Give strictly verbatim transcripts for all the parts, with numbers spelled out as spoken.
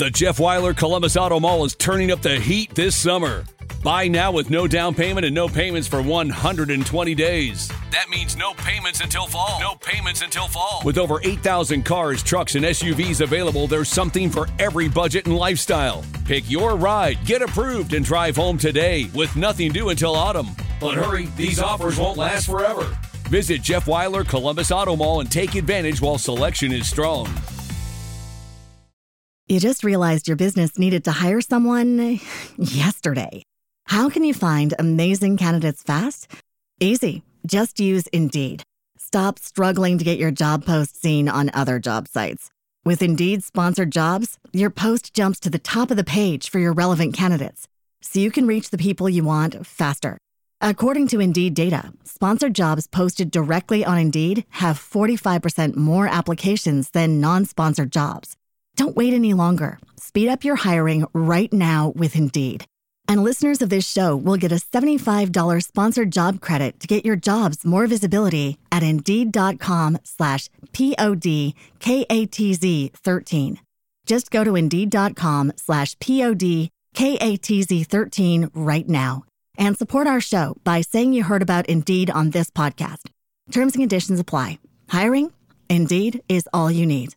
The Jeff Weiler Columbus Auto Mall is turning up the heat this summer. Buy now with no down payment and no payments for one hundred twenty days. That means no payments until fall. No payments until fall. With over eight thousand cars, trucks, and S U Vs available, there's something for every budget and lifestyle. Pick your ride, get approved, and drive home today with nothing due until autumn. But hurry, these offers won't last forever. Visit Jeff Weiler Columbus Auto Mall and take advantage while selection is strong. You just realized your business needed to hire someone yesterday. How can you find amazing candidates fast? Easy. Just use Indeed. Stop struggling to get your job post seen on other job sites. With Indeed sponsored jobs, your post jumps to the top of the page for your relevant candidates, so you can reach the people you want faster. According to Indeed data, sponsored jobs posted directly on Indeed have forty-five percent more applications than non-sponsored jobs. Don't wait any longer. Speed up your hiring right now with Indeed. And listeners of this show will get a seventy-five dollars sponsored job credit to get your jobs more visibility at Indeed.com slash P-O-D-K-A-T-Z 13. Just go to Indeed.com slash P-O-D-K-A-T-Z 13 right now and support our show by saying you heard about Indeed on this podcast. Terms and conditions apply. Hiring? Indeed is all you need.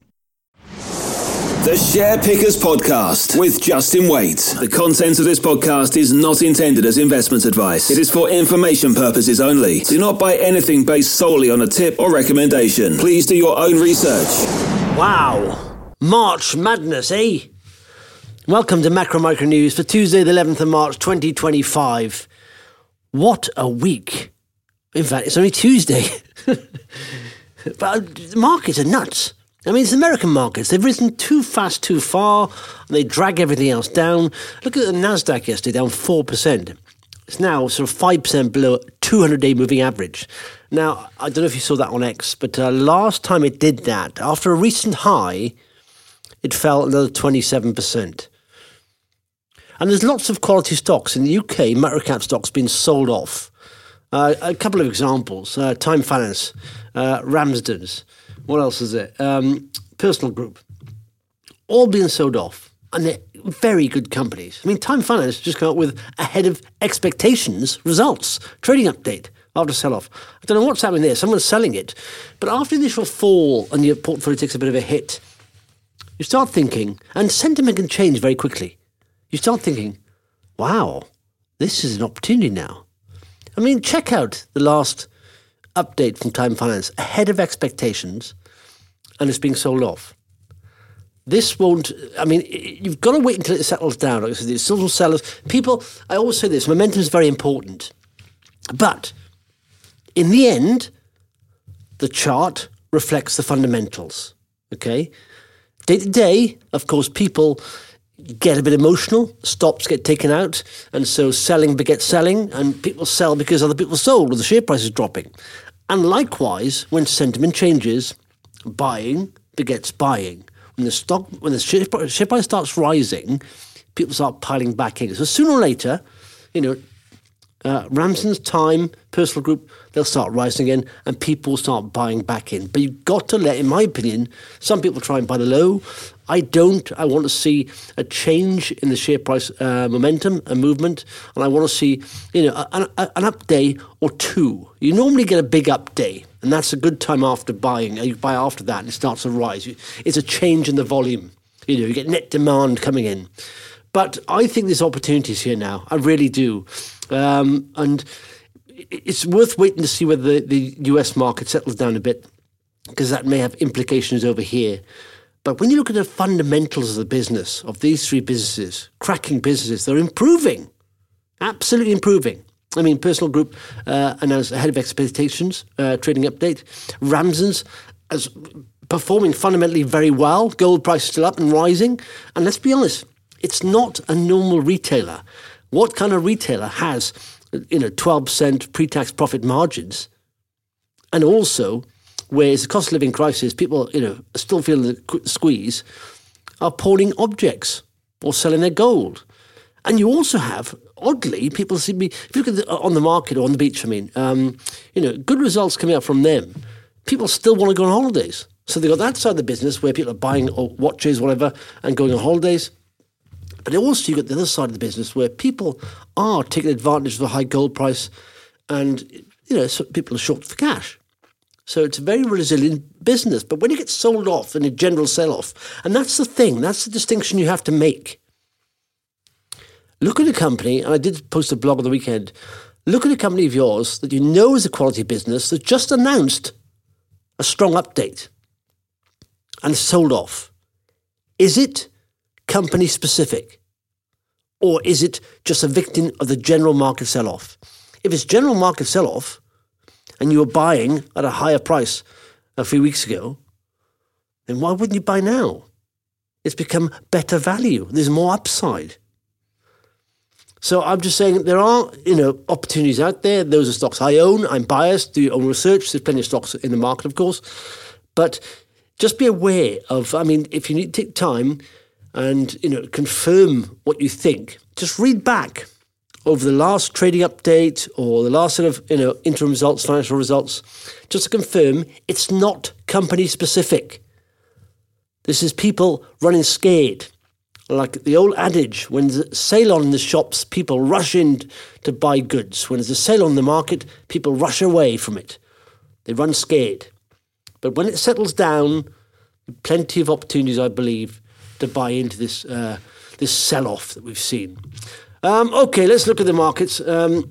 The Share Pickers Podcast with Justin Waite. The content of this podcast is not intended as investment advice. It is for information purposes only. Do not buy anything based solely on a tip or recommendation. Please do your own research. Wow. March Madness, eh? Welcome to Macro Micro News for Tuesday the eleventh of March twenty twenty-five. What a week. In fact, it's only Tuesday. But the markets are nuts. I mean, it's American markets. They've risen too fast, too far, and they drag everything else down. Look at the NASDAQ yesterday, down four percent. It's now sort of five percent below two hundred day moving average. Now, I don't know if you saw that on X, but uh, last time it did that, after a recent high, it fell another twenty-seven percent. And there's lots of quality stocks. In the U K, microcap stocks being sold off. Uh, a couple of examples. Uh, Time Finance, uh, Ramsden's. What else is it? Um, Personal Group. All being sold off. And they're very good companies. I mean, Time Finance just came out with ahead of expectations results. Trading update after sell-off. I don't know what's happening there. Someone's selling it. But after the initial fall and your portfolio takes a bit of a hit, you start thinking, and sentiment can change very quickly. You start thinking, wow, this is an opportunity now. I mean, check out the last update from Time Finance, ahead of expectations, and it's being sold off. This won't, I mean, you've got to wait until it settles down. Like I said, there's still sellers. People, I always say this, momentum is very important. But in the end, the chart reflects the fundamentals, okay? Day to day, of course, people get a bit emotional, stops get taken out, and so selling begets selling, and people sell because other people sold, or the share price is dropping. And likewise, when sentiment changes, buying begets buying. When the stock, when the share, share price starts rising, people start piling back in. So sooner or later, you know, uh, Ramsden's, Time, Personal Group, they'll start rising again, and people start buying back in. But you've got to let, in my opinion, some people try and buy the low. I don't. I want to see a change in the share price uh, momentum and movement, and I want to see, you know, an, an up day or two. You normally get a big up day, and that's a good time after buying. You buy after that, and it starts to rise. It's a change in the volume. You know, you get net demand coming in. But I think there's opportunities here now. I really do, um, and it's worth waiting to see whether the, the U S market settles down a bit, because that may have implications over here. But when you look at the fundamentals of the business, of these three businesses, cracking businesses, they're improving, absolutely improving. I mean, Personal Group uh, announced ahead of expectations, uh, trading update. Ramsden's is performing fundamentally very well. Gold price is still up and rising. And let's be honest, it's not a normal retailer. What kind of retailer has, you know, twelve percent pre-tax profit margins, and also, whereas the cost of living crisis, people, you know, are still feeling the squeeze, are pawning objects or selling their gold. And you also have, oddly, people seem to be, if you look at the, on the market or on the beach, I mean, um, you know, good results coming out from them. People still want to go on holidays. So they've got that side of the business where people are buying watches, whatever, and going on holidays. But also you've got the other side of the business where people are taking advantage of the high gold price and, you know, so people are short for cash. So it's a very resilient business. But when it gets sold off in a general sell-off, and that's the thing, that's the distinction you have to make. Look at a company, and I did post a blog on the weekend, look at a company of yours that you know is a quality business that just announced a strong update and sold off. Is it company specific? Or is it just a victim of the general market sell-off? If it's general market sell-off and you were buying at a higher price a few weeks ago, then why wouldn't you buy now? It's become better value. There's more upside. So I'm just saying there are, you know, opportunities out there. Those are stocks I own. I'm biased. Do your own research. There's plenty of stocks in the market, of course. But just be aware of, I mean, if you need to take time and, you know, confirm what you think, just read back over the last trading update or the last sort of, you know, interim results, financial results, just to confirm it's not company specific. This is people running scared. Like the old adage, when there's a sale on in the shops, people rush in to buy goods. When there's a sale on the market, people rush away from it. They run scared. But when it settles down, plenty of opportunities, I believe, to buy into this uh, this sell-off that we've seen. Um, okay, let's look at the markets. Um,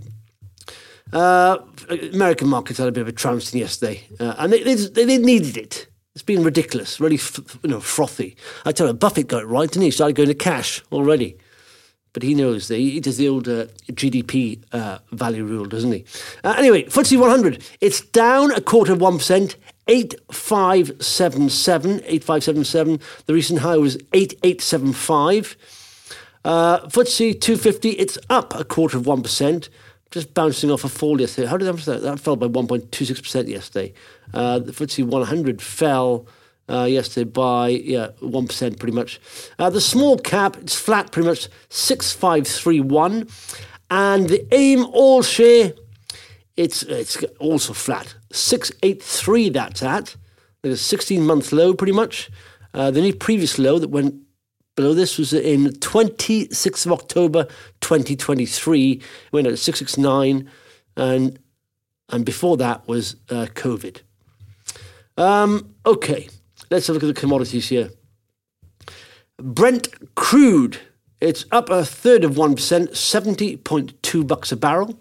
uh, American markets had a bit of a trouncing yesterday, uh, and they, they, they needed it. It's been ridiculous, really, you know, frothy. I tell you, Buffett got it right, didn't he? He started going to cash already. But he knows, that he does the old uh, G D P uh, value rule, doesn't he? Uh, anyway, F T S E one hundred, it's down a quarter of one percent, eight five seven seven, eight five seven seven. The recent high was eight eight seven five. Uh, F T S E two fifty, it's up a quarter of one percent. Just bouncing off a fall yesterday. How did that that? That fell by one point two six percent yesterday. Uh, the F T S E one hundred fell uh, yesterday by yeah one percent pretty much. Uh, the small cap, it's flat pretty much, six five three one. And the AIM all share, it's it's also flat, six eight three that's at. There's a sixteen-month low pretty much. Uh, the new previous low that went below this was in twenty-sixth of October twenty twenty-three. It went at six six nine, and and before that was uh, COVID. Um, okay, let's have a look at the commodities here. Brent crude, it's up a third of one percent, seventy point two bucks a barrel.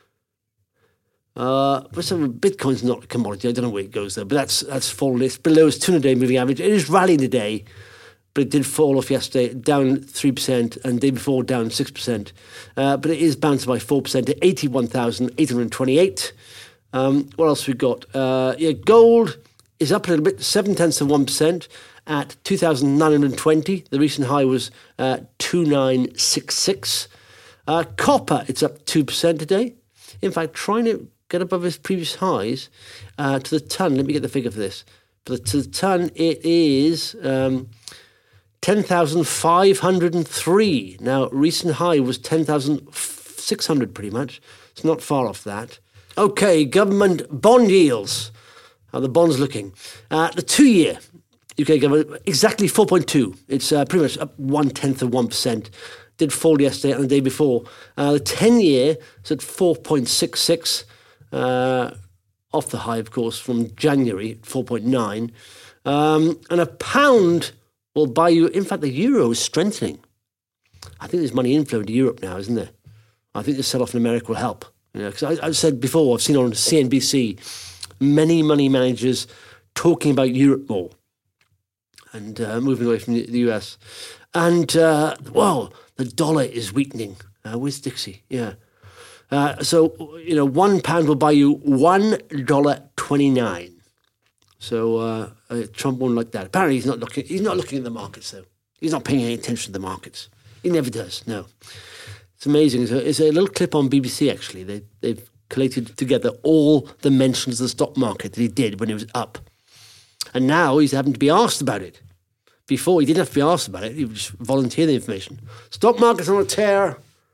Uh, for some, Bitcoin's not a commodity. I don't know where it goes though, but that's that's fallen. It's below its two hundred day moving average. It is rallying today, but it did fall off yesterday, down three percent, and the day before down six percent. Uh, but it is bounced by four percent to eighty-one thousand eight hundred twenty-eight. Um, what else we got? Uh, yeah, gold is up a little bit, seven tenths of one percent at two thousand nine hundred twenty. The recent high was uh, two thousand nine hundred sixty-six. Uh, copper, it's up two percent today. In fact, trying to get above its previous highs uh, to the ton. Let me get the figure for this. For the, to the ton, it is um, ten thousand five hundred three. Now, recent high was ten thousand six hundred pretty much. It's not far off that. Okay, government bond yields. How are the bonds looking? Uh, the two-year U K government, exactly four point two. It's uh, pretty much up one-tenth of one percent. Did fall yesterday and the day before. Uh, the ten-year is at four point six six. Uh, off the high, of course, from January, four point nine. Um, and a pound will buy you, in fact, the euro is strengthening. I think there's money inflow into Europe now, isn't there? I think the sell-off in America will help. You know, because I've said before, I've seen on C N B C, many money managers talking about Europe more and uh, moving away from the, the U S. And, uh, well, the dollar is weakening. Uh, where's Dixie? Yeah. Uh, so, you know, one pound will buy you one dollar twenty-nine. So uh, uh, Trump won't like that. Apparently he's not looking He's not looking at the markets, though. He's not paying any attention to the markets. He never does, no. It's amazing. It's a, it's a little clip on B B C, actually. They, they've collated together all the mentions of the stock market that he did when it was up. And now he's having to be asked about it. Before, he didn't have to be asked about it. He would just volunteer the information. Stock market's on a tear.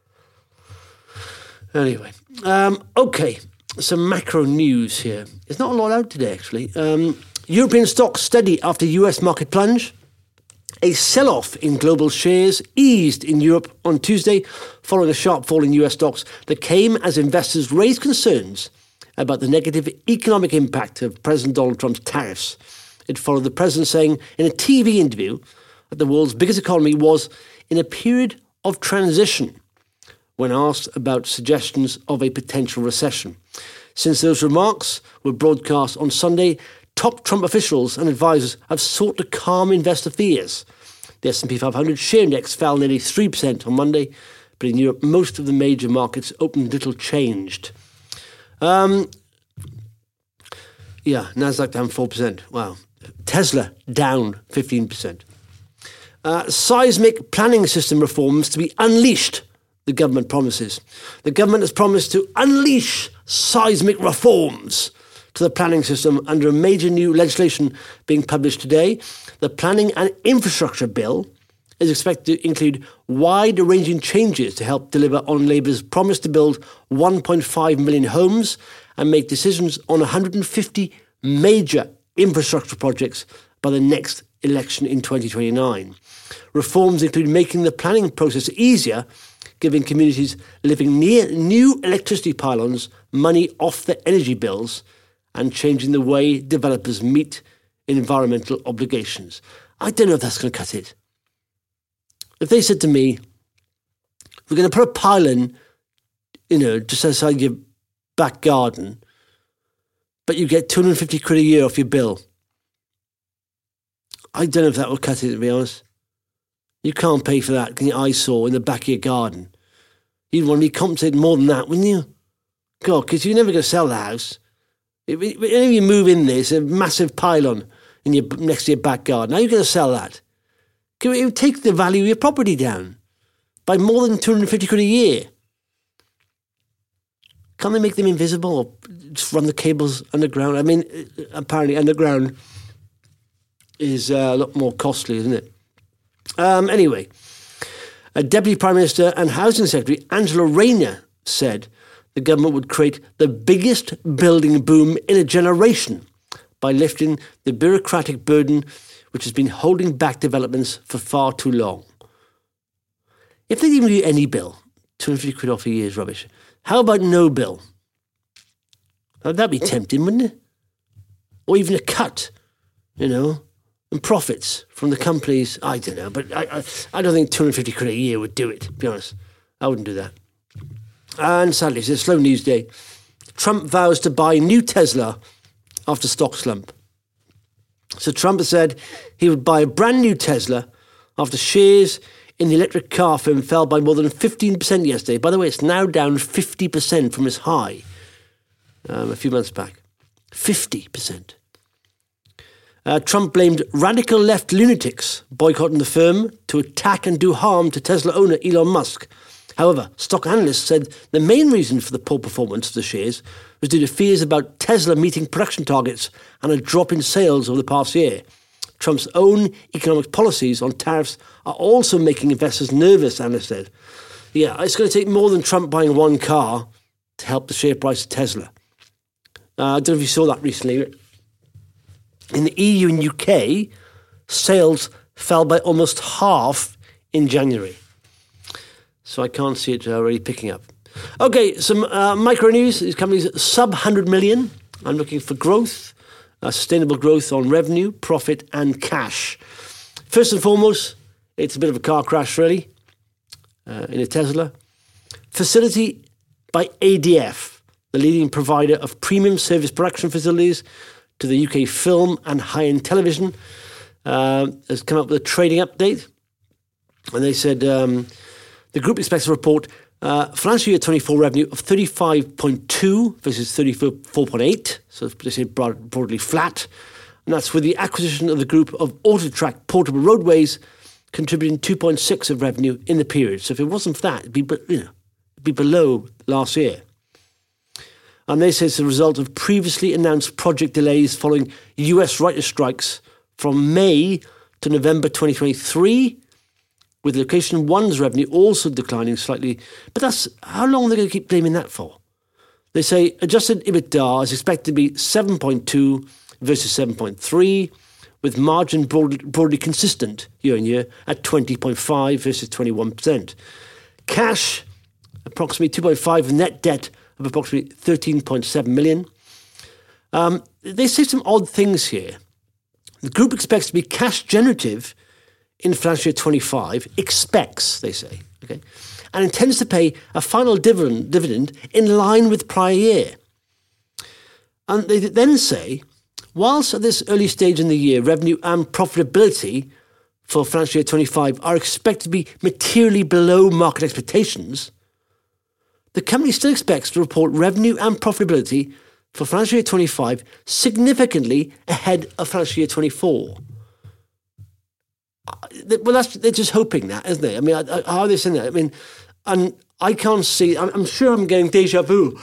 Anyway, um, okay, some macro news here. There's not a lot out today, actually. Um, European stocks steady after U S market plunge. A sell-off in global shares eased in Europe on Tuesday following a sharp fall in U S stocks that came as investors raised concerns about the negative economic impact of President Donald Trump's tariffs. It followed the president saying in a T V interview that the world's biggest economy was in a period of transition when asked about suggestions of a potential recession. Since those remarks were broadcast on Sunday, top Trump officials and advisors have sought to calm investor fears. The S and P five hundred share index fell nearly three percent on Monday, but in Europe, most of the major markets opened little changed. Um, yeah, Nasdaq down four percent. Wow. Tesla down fifteen percent. Uh, seismic planning system reforms to be unleashed, the government promises. The government has promised to unleash seismic reforms to the planning system under a major new legislation being published today. The Planning and Infrastructure Bill is expected to include wide-ranging changes to help deliver on Labour's promise to build one point five million homes and make decisions on one hundred fifty major infrastructure projects by the next election in twenty twenty-nine. Reforms include making the planning process easier, giving communities living near new electricity pylons money off their energy bills, and changing the way developers meet environmental obligations. I don't know if that's going to cut it. If they said to me, we're going to put a pylon, you know, just outside your back garden, but you get two hundred fifty quid a year off your bill. I don't know if that will cut it, to be honest. You can't pay for that in your eyesore in the back of your garden. You'd want to be compensated more than that, wouldn't you? God, because you're never going to sell the house. If, if you move in there, it's a massive pylon in your, next to your back garden. How are you going to sell that? It would take the value of your property down by more than two hundred fifty quid a year. Can't they make them invisible or just run the cables underground? I mean, apparently underground is uh, a lot more costly, isn't it? Um, anyway, a Deputy Prime Minister and Housing Secretary, Angela Rayner, said the government would create the biggest building boom in a generation by lifting the bureaucratic burden which has been holding back developments for far too long. If they'd even give you any bill, two hundred fifty quid off a year is rubbish. How about no bill? That'd be tempting, wouldn't it? Or even a cut, you know, and profits from the companies. I don't know, but I, I, I don't think two hundred fifty quid a year would do it, to be honest. I wouldn't do that. And sadly, it's a slow news day. Trump vows to buy new Tesla after stock slump. So Trump has said he would buy a brand new Tesla after shares in the electric car firm fell by more than fifteen percent yesterday. By the way, it's now down fifty percent from its high um, a few months back. fifty percent. Uh, Trump blamed radical left lunatics boycotting the firm to attack and do harm to Tesla owner Elon Musk. However, stock analysts said the main reason for the poor performance of the shares was due to fears about Tesla meeting production targets and a drop in sales over the past year. Trump's own economic policies on tariffs are also making investors nervous, analysts said. Yeah, it's going to take more than Trump buying one car to help the share price of Tesla. Uh, I don't know if you saw that recently. In the E U and U K, sales fell by almost half in January. So I can't see it uh, really picking up. Okay, some uh, micro news. These companies sub one hundred million. I'm looking for growth, uh, sustainable growth on revenue, profit and cash. First and foremost, it's a bit of a car crash, really, uh, in a Tesla. Facility by A D F, the leading provider of premium service production facilities to the U K film and high-end television, uh, has come up with a trading update. And they said um, the group expects to report uh, financial year twenty-four revenue of thirty-five point two versus thirty-four point eight, so they say broad, broadly flat. And that's with the acquisition of the group of Autotrack Portable Roadways contributing two point six of revenue in the period. So if it wasn't for that, it'd be, you know, it'd be below last year. And they say it's a result of previously announced project delays following U S writer strikes from May to November twenty twenty-three, with Location One's revenue also declining slightly. But that's how long are they going to keep blaming that for? They say adjusted EBITDA is expected to be seven point two versus seven point three, with margin broadly, broadly consistent year on year at twenty point five versus twenty-one percent. Cash, approximately two point five, net debt of approximately thirteen point seven million. Um, they say some odd things here. The group expects to be cash generative in financial year twenty-five, expects, they say, okay, and intends to pay a final dividend, dividend in line with prior year. And they then say, whilst at this early stage in the year, revenue and profitability for financial year twenty-five are expected to be materially below market expectations, the company still expects to report revenue and profitability for financial year twenty-five significantly ahead of financial year twenty-four. Well, that's, they're just hoping that, isn't they? I mean, how are they saying that? I mean, and I can't see, I'm, I'm sure I'm getting deja vu.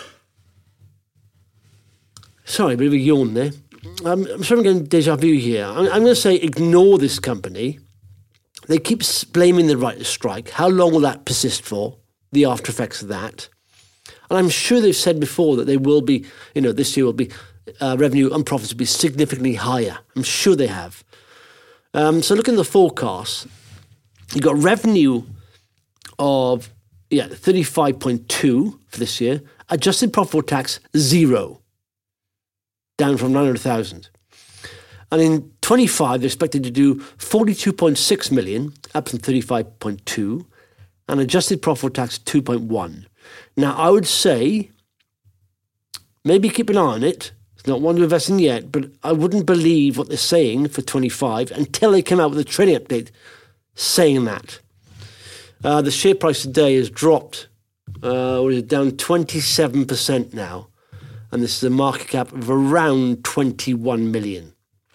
Sorry, a bit of a yawn there. I'm, I'm sure I'm getting deja vu here. I'm, I'm going to say ignore this company. They keep blaming the right to strike. How long will that persist for? The after effects of that. And I'm sure they've said before that they will be, you know, this year will be, uh, revenue and profits will be significantly higher. I'm sure they have. Um, so look at the forecast. You've got revenue of, yeah, thirty-five point two for this year. Adjusted profit before tax, zero. Down from nine hundred thousand. And in twenty-five, they're expected to do forty-two point six million, up from thirty-five point two, and adjusted profit before tax, two point one. Now, I would say, maybe keep an eye on it. It's not one to invest in yet, but I wouldn't believe what they're saying for twenty-five until they come out with a trading update saying that. Uh, the share price today has dropped. Uh, what is it, down twenty-seven percent now. And this is a market cap of around twenty-one million.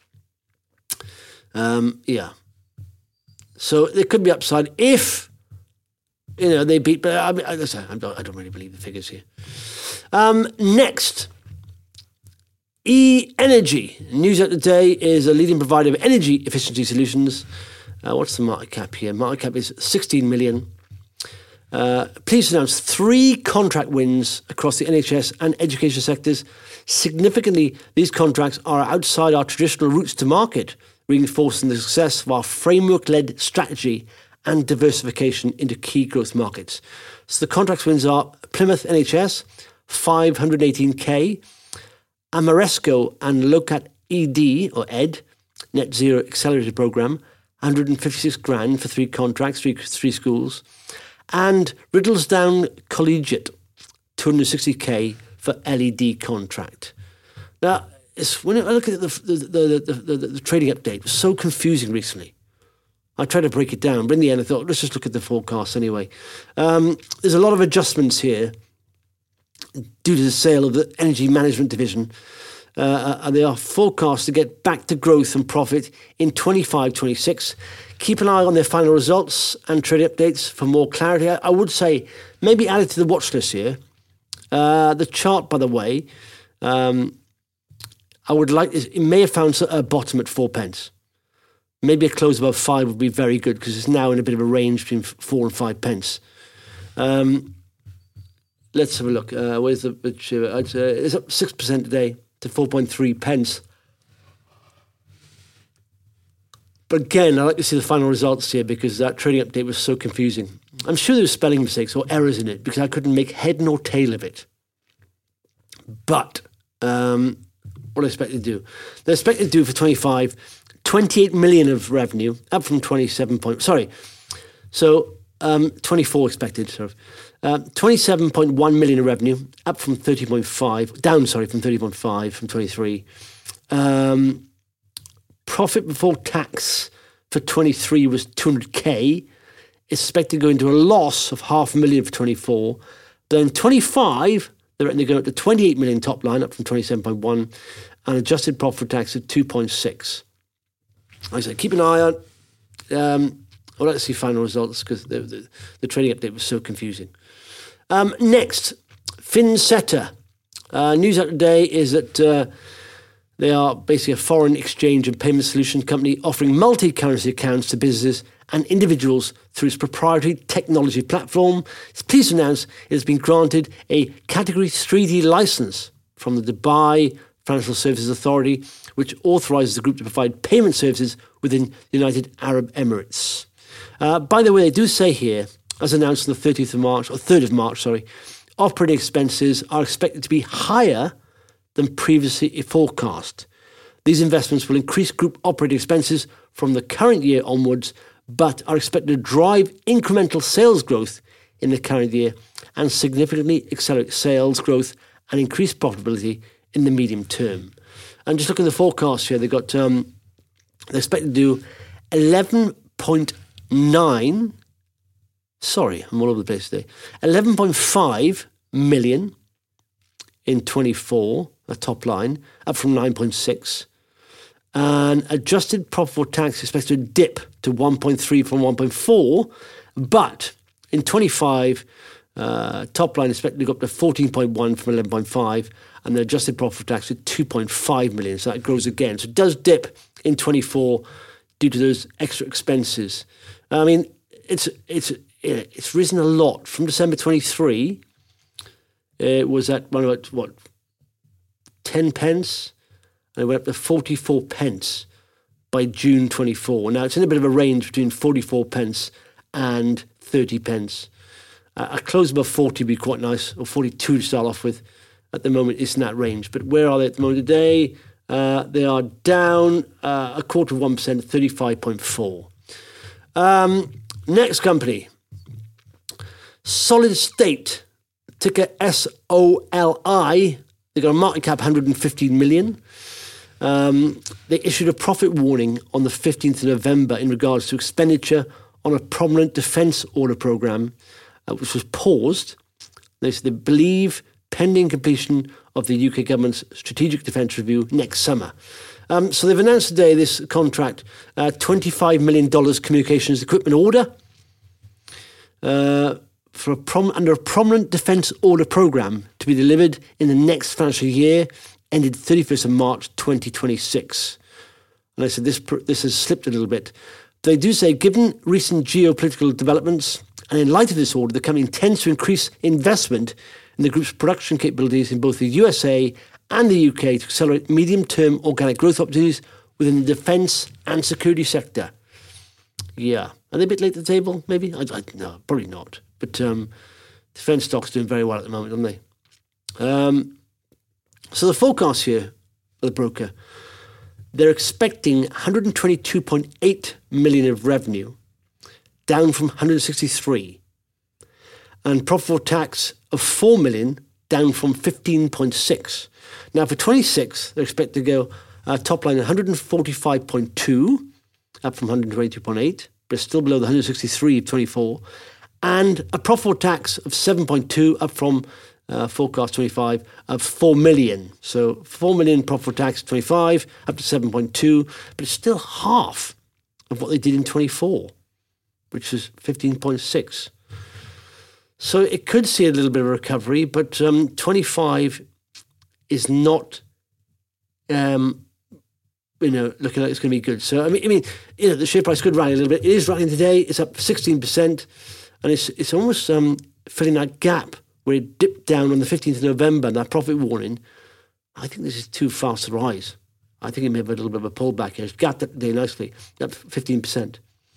Um, yeah. So there could be upside if, you know, they beat, but I, mean, I, I, don't, I don't really believe the figures here. Um, next, E-Energy. News out today is a leading provider of energy efficiency solutions. Uh, what's the market cap here? Market cap is sixteen million. Uh, pleased to announce three contract wins across the N H S and education sectors. Significantly, these contracts are outside our traditional routes to market, reinforcing the success of our framework-led strategy and diversification into key growth markets. So the contract wins are Plymouth N H S, five hundred eighteen K, Ameresco and Locat E D, or E D, Net Zero Accelerator Programme, one hundred fifty-six grand for three contracts, three, three schools, and Riddlesdown Collegiate, two hundred sixty K for L E D contract. Now, it's, when I look at the the, the, the, the, the trading update, it was so confusing recently. I tried to break it down, but in the end I thought, let's just look at the forecast anyway. Um, there's a lot of adjustments here due to the sale of the energy management division, uh, and they are forecast to get back to growth and profit in twenty-five twenty-six. Keep an eye on their final results and trade updates for more clarity. I, I would say maybe add it to the watch list here. Uh, the chart, by the way, um, I would like, it may have found a bottom at four pence. Maybe a close above five would be very good because it's now in a bit of a range between four and five pence. Um, let's have a look. Uh, where's the? Which, uh, it's up six percent today to four point three pence. But again, I like to see the final results here because that trading update was so confusing. I'm sure there were spelling mistakes or errors in it because I couldn't make head nor tail of it. But um, what I expect to do? They expect to do for twenty-five. twenty-eight million of revenue, up from twenty-seven point, sorry, so um, twenty-four expected, sorry. Uh, twenty-seven point one million of revenue, up from thirty point five, down, sorry, from thirty point five from twenty-three. Um, profit before tax for twenty-three was two hundred K. It's expected to go into a loss of half a million for twenty-four. Then twenty-five, they're, they're going up to twenty-eight million top line, up from twenty-seven point one, and adjusted profit for tax at two point six. Like I said, keep an eye on. Um, I'd like to see final results because the, the, the trading update was so confusing. Um, next, Finseta. Uh, news out today is that uh, they are basically a foreign exchange and payment solution company offering multi-currency accounts to businesses and individuals through its proprietary technology platform. It's pleased to announce it has been granted a Category three D license from the Dubai Financial Services Authority, which authorises the group to provide payment services within the United Arab Emirates. Uh, by the way, they do say here, as announced on the thirtieth of March, or third of March, sorry, operating expenses are expected to be higher than previously forecast. These investments will increase group operating expenses from the current year onwards, but are expected to drive incremental sales growth in the current year and significantly accelerate sales growth and increase profitability in the medium term. And just look at the forecast here, they've got, um, they're expected to do eleven point nine, sorry, I'm all over the place today, eleven point five million in twenty-four, a top line, up from nine point six. And adjusted profit before tax is expected to dip to one point three from one point four, but in twenty-five, uh, top line is expected to go up to fourteen point one from eleven point five, and the adjusted profit before tax is two point five million, so that grows again. So it does dip in twenty-four due to those extra expenses. I mean, it's it's it's risen a lot. From December twenty-three, it was at about, what, ten pence, and it went up to forty-four pence by June twenty-four. Now, it's in a bit of a range between forty-four pence and thirty pence. Uh, a close above forty would be quite nice, or forty-two to start off with. At the moment, it's in that range. But where are they at the moment today? Uh, they are down uh, a quarter of one percent, thirty-five point four. Um, next company, Solid State, ticker S O L I. They've got a market cap one hundred fifteen million. Um, they issued a profit warning on the fifteenth of November in regards to expenditure on a prominent defence order programme, uh, which was paused. They said they believe pending completion of the U K government's strategic defence review next summer. Um, so they've announced today this contract, uh, twenty-five million dollars communications equipment order uh, for a prom- under a prominent defence order programme to be delivered in the next financial year, ended thirty-first of March twenty twenty-six. And I said this pr- this has slipped a little bit. They do say, given recent geopolitical developments, and in light of this order, the company intends to increase investment in the group's production capabilities in both the U S A and the U K to accelerate medium-term organic growth opportunities within the defence and security sector. Yeah. Are they a bit late to the table, maybe? I, I, no, probably not. But um, defence stocks doing very well at the moment, aren't they? Um, so the forecast here of the broker, they're expecting one hundred twenty-two point eight million of revenue, down from one hundred sixty-three. And profit before tax of four million, down from fifteen point six. Now for twenty-six, they're expected to go uh, top line one hundred forty-five point two, up from one hundred twenty-two point eight, but still below the one hundred sixty-three of twenty-four. And a profit before tax of seven point two, up from uh, forecast twenty-five of four million. So four million profit before tax, twenty-five, up to seven point two, but it's still half of what they did in twenty-four, which is fifteen point six. So it could see a little bit of a recovery, but um, twenty-five is not, um, you know, looking like it's going to be good. So I mean, I mean, you know, the share price could rally a little bit. It is rallying today. It's up sixteen percent, and it's it's almost um, filling that gap where it dipped down on the fifteenth of November. And that profit warning, I think this is too fast to rise. I think it may have a little bit of a pullback here. It's gapped that day nicely, up fifteen percent.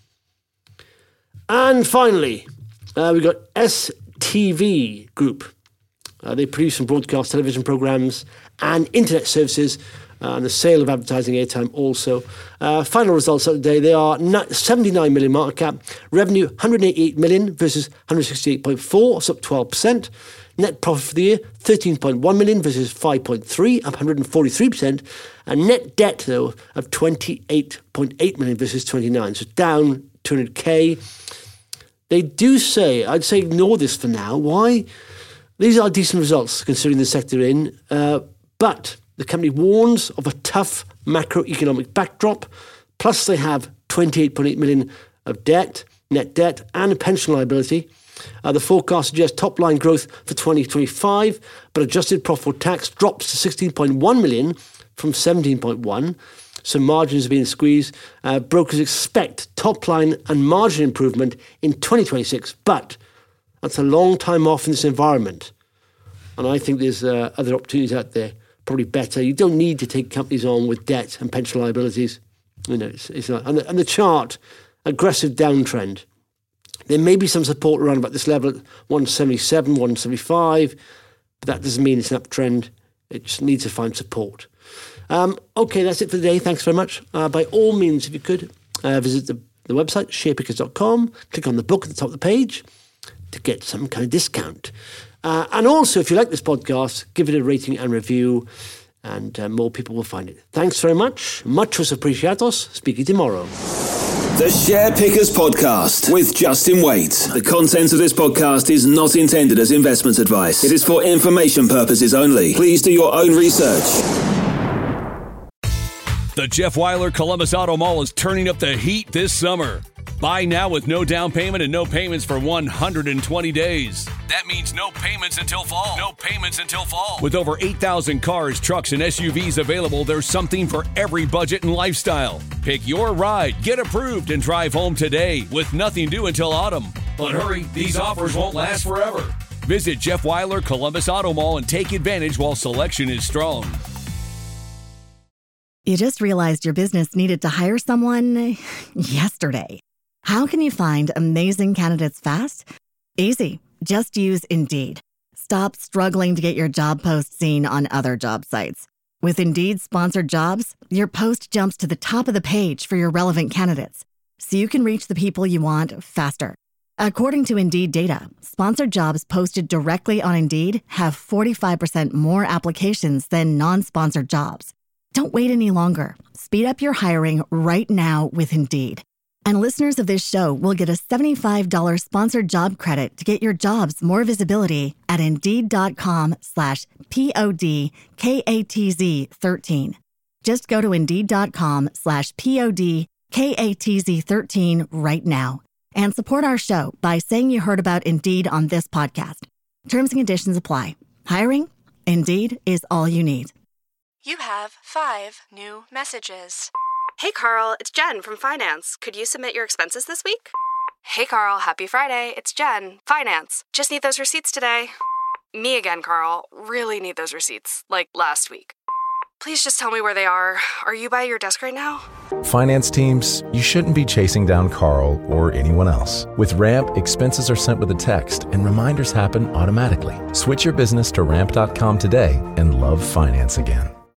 And finally, Uh, we've got S T V Group. Uh, they produce and broadcast television programmes and internet services uh, and the sale of advertising airtime also. Uh, final results of the day, they are seventy-nine million market cap, revenue one hundred eighty-eight million versus one hundred sixty-eight point four, it's up twelve percent. Net profit for the year, thirteen point one million versus five point three, up one hundred forty-three percent. And net debt, though, of twenty-eight point eight million versus twenty-nine, so down two hundred K. They do say, I'd say ignore this for now. Why? These are decent results considering the sector they're in, uh, but the company warns of a tough macroeconomic backdrop, plus they have twenty-eight point eight million of debt, net debt, and a pension liability. Uh, the forecast suggests top-line growth for twenty twenty-five, but adjusted profit before tax drops to sixteen point one million from seventeen point one. So margins are being squeezed. Uh, brokers expect top-line and margin improvement in twenty twenty-six, but that's a long time off in this environment. And I think there's uh, other opportunities out there, probably better. You don't need to take companies on with debt and pension liabilities. You know, it's, it's not, and, the, and the chart, aggressive downtrend. There may be some support around about this level at one seventy-seven, one seventy-five, but that doesn't mean it's an uptrend. It just needs to find support. Um, okay, that's it for today. Thanks very much. Uh, by all means, if you could, uh, visit the, the website, share pickers dot com, click on the book at the top of the page to get some kind of discount. Uh, and also, if you like this podcast, give it a rating and review, and uh, more people will find it. Thanks very much. Muchos apreciados. Speaking tomorrow. The Share Pickers Podcast with Justin Waite. The content of this podcast is not intended as investment advice. It is for information purposes only. Please do your own research. The Jeff Weiler Columbus Auto Mall is turning up the heat this summer. Buy now with no down payment and no payments for one hundred twenty days. That means no payments until fall. No payments until fall. With over eight thousand cars, trucks, and S U Vs available, there's something for every budget and lifestyle. Pick your ride, get approved, and drive home today with nothing due until autumn. But hurry, these offers won't last forever. Visit Jeff Weiler Columbus Auto Mall and take advantage while selection is strong. You just realized your business needed to hire someone yesterday. How can you find amazing candidates fast? Easy. Just use Indeed. Stop struggling to get your job post seen on other job sites. With Indeed sponsored jobs, your post jumps to the top of the page for your relevant candidates, so you can reach the people you want faster. According to Indeed data, sponsored jobs posted directly on Indeed have forty-five percent more applications than non-sponsored jobs. Don't wait any longer. Speed up your hiring right now with Indeed. And listeners of this show will get a seventy-five dollars sponsored job credit to get your jobs more visibility at Indeed.com slash P-O-D-K-A-T-Z 13. Just go to Indeed.com slash P-O-D-K-A-T-Z 13 right now and support our show by saying you heard about Indeed on this podcast. Terms and conditions apply. Hiring? Indeed is all you need. You have five new messages. Hey, Carl, it's Jen from Finance. Could you submit your expenses this week? Hey, Carl, happy Friday. It's Jen, Finance. Just need those receipts today. Me again, Carl. Really need those receipts, like last week. Please just tell me where they are. Are you by your desk right now? Finance teams, you shouldn't be chasing down Carl or anyone else. With Ramp, expenses are sent with a text and reminders happen automatically. Switch your business to ramp dot com today and love finance again.